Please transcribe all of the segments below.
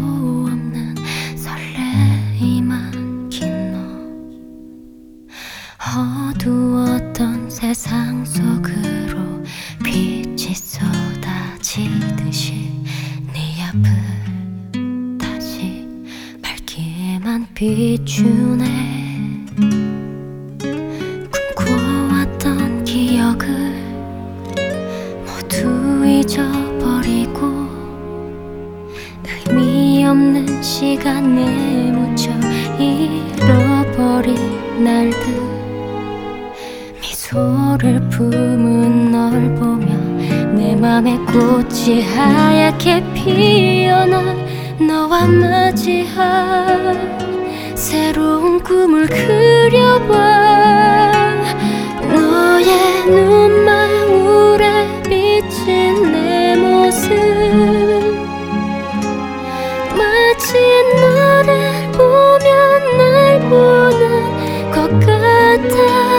없는 설레임 안긴 너, 어두웠던 세상 속으로 빛이 쏟아지듯이 네 앞을 다시 밝게만 비추네. 꿈꿔왔던 기억을 모두 잊어버리고 의미 없는 시간에 묻혀 잃어버린 날들, 미소를 품은 널 보며 내 맘에 꽃이 하얗게 피어나 너와 맞이할 새로운 꿈을 그려봐. 너의 눈망울에 비친 내 모습, 마치 너를 보면 날 보는 것 같아.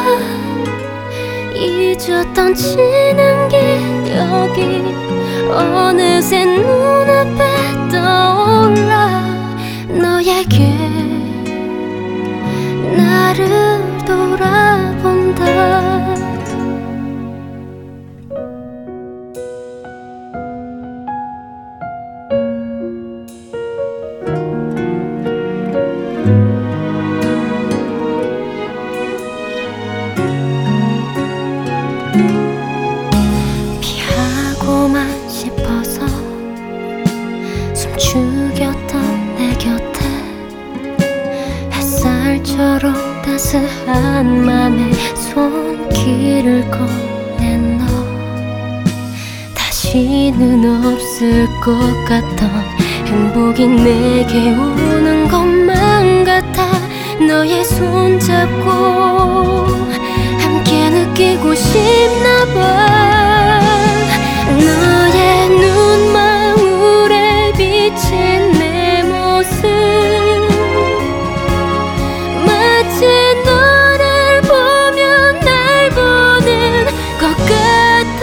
잊었던 지난 기억이 어느새 눈앞에 떠올라. 너에게 나를 돌아본다. 피하고만 싶어서 숨죽였던 내 곁에 햇살처럼 따스한 맘에 손길을 꺼낸 너, 다시는 없을 것 같던 행복이 내게 오는 것만 같아. 너의 손 잡고 함께 느끼고 싶나 봐. 너의 눈망울에 비친 내 모습, 마치 너를 보면 날 보는 것 같아.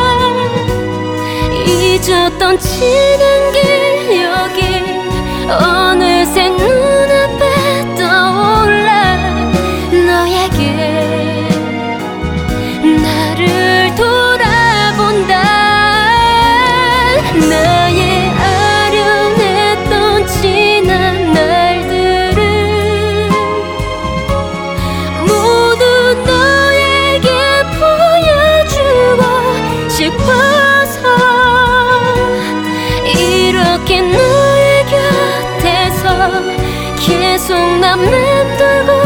잊었던 지난 기억이 어느새 눈앞에 떠올라. 너에게 나를 돌아본다. 나의 아련했던 지난 날들을 모두 너에게 보여주고 싶어서 이렇게 너의 곁에서 계속 난 맴돌고